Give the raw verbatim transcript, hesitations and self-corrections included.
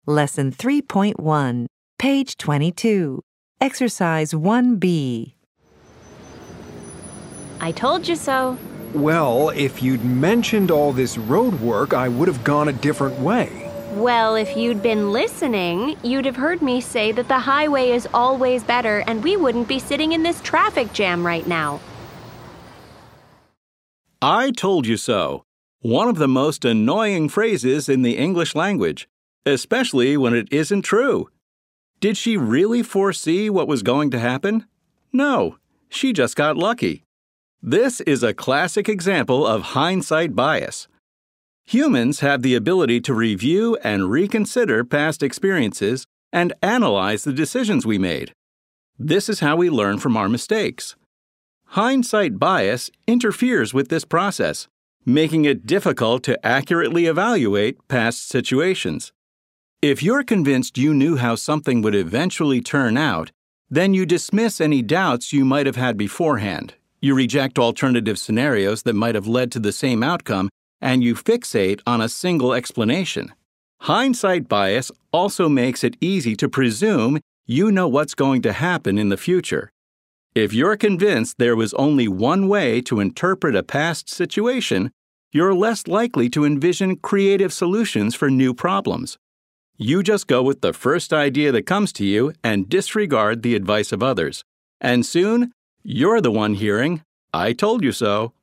Lesson three point one, page twenty-two, Exercise one B. I told you so. Well, if you'd mentioned all this road work, I would have gone a different way. Well, if you'd been listening, you'd have heard me say that the highway is always better and we wouldn't be sitting in this traffic jam right now. I told you so. One of the most annoying phrases in the English language, especially when it isn't true. Did she really foresee what was going to happen? No, she just got lucky. This is a classic example of hindsight bias. Humans have the ability to review and reconsider past experiences and analyze the decisions we made. This is how we learn from our mistakes. Hindsight bias interferes with this process, making it difficult to accurately evaluate past situations. If you're convinced you knew how something would eventually turn out, then you dismiss any doubts you might have had beforehand. You reject alternative scenarios that might have led to the same outcome, and you fixate on a single explanation. Hindsight bias also makes it easy to presume you know what's going to happen in the future. If you're convinced there was only one way to interpret a past situation, you're less likely to envision creative solutions for new problems. You just go with the first idea that comes to you and disregard the advice of others. And soon, you're the one hearing, "I told you so."